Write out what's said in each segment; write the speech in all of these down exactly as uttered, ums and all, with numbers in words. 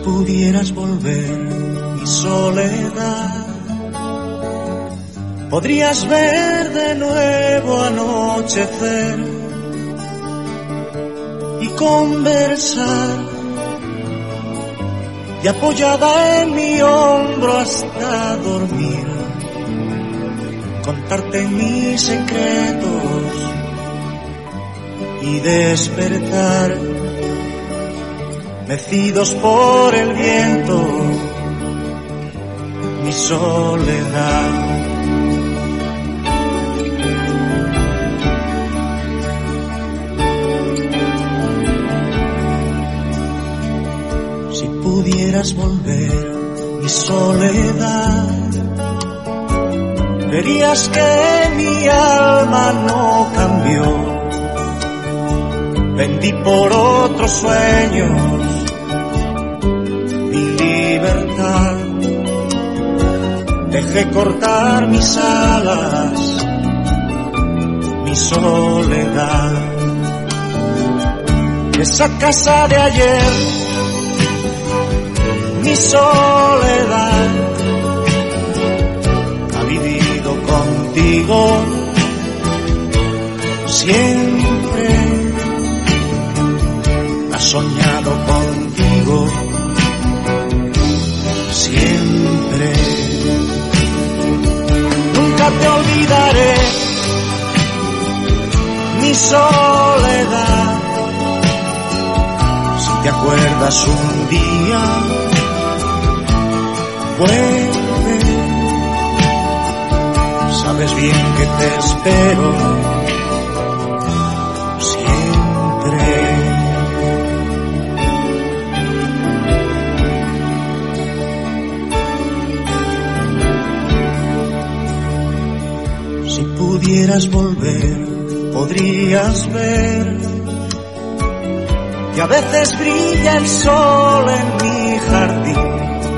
pudieras volver mi soledad, podrías ver de nuevo anochecer y conversar, y apoyada en mi hombro hasta dormir, contarte mis secretos y despertar, mecidos por el viento, mi soledad. Si pudieras volver mi soledad, verías que mi alma no cambió. Vendí por otros sueños mi libertad, dejé cortar mis alas, mi soledad. Esa casa de ayer, mi soledad, ha vivido contigo siempre. Ha soñado contigo siempre. Nunca te olvidaré, mi soledad. Si te acuerdas un día, vuelve. Sabes bien que te espero siempre. Si pudieras volver, podrías ver que a veces brilla el sol en mi jardín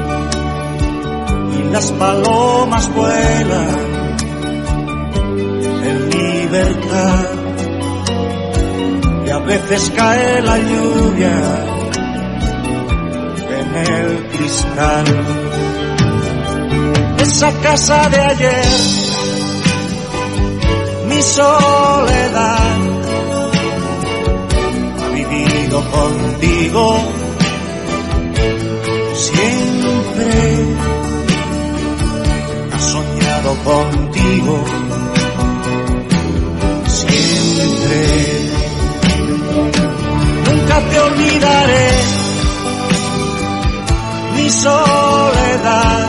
y las palomas vuelan en libertad, y a veces cae la lluvia en el cristal. Esa casa de ayer, mi soledad, ha vivido contigo siempre. Ha soñado contigo siempre. Nunca te olvidaré, mi soledad.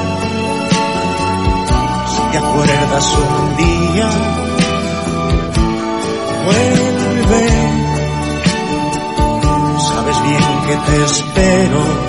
Si te acuerdas un día, vuelve. Sabes bien que te espero